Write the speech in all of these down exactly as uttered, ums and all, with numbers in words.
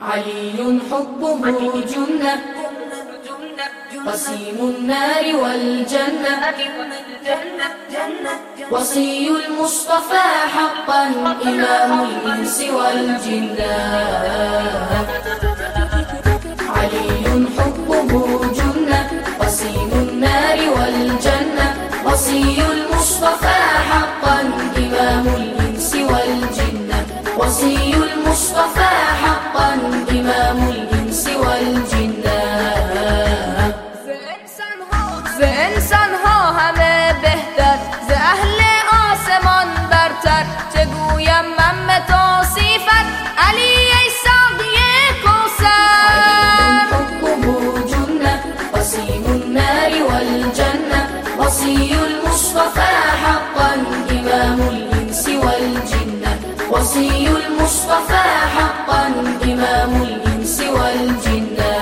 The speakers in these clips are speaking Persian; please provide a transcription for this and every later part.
علي حبه جنة قسيم النار والجنة وصي المصطفى حقا إمام الإنس والجنة علي حبه جنة قسيم النار والجنة وصي المصطفى حقا إمام الإنس والجنة وصي المصطفى حقا إمام الإنس والجنة ز انسان ها همه بهتر، ز اهل آسمان برتر، چه گویم من به توصیفت علی ای ساقی کوثر. حبه جنة قسيم النار والجنة وصي المصطفى حقا إمام الإنس والجنة وصي المصطفى حقا إمام الإنس والجنة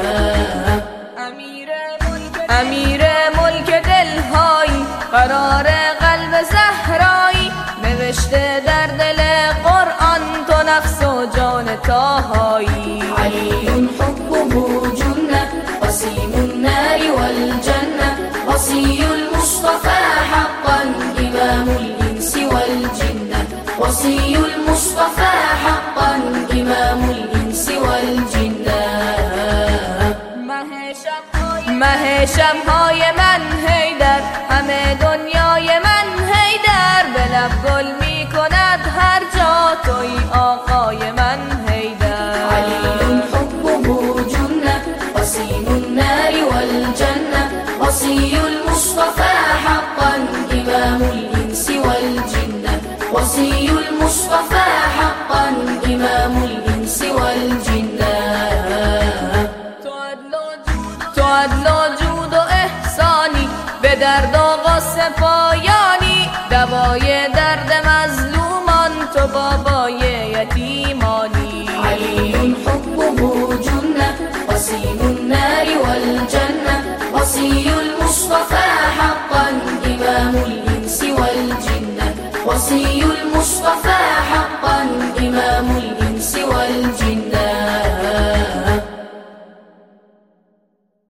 امیر ملک دلهایی قرار قلب زهرایی، نوشته در دل قرآن تو نفس و جان طاهایی. علي حبه جنة قسيم النار والجنة وصي المصطفى حقا إمام الإنس والجنة وصي المصطفى حقا إمام الإنس والجنة مه شب‌های من حیدر، همه دنیای من حیدر، به لب گل می کند هر جا توی آقای من حیدر. علي حبه جنة قسيم النار والجنة وصي المصطفى حقا إمام الإنس والجنة وصي المصطفى حقا إمام الإنس والجنة تو عدل و جود و احسانی، به درد و غصه پایانی، دوای درد مظلومان تو بابا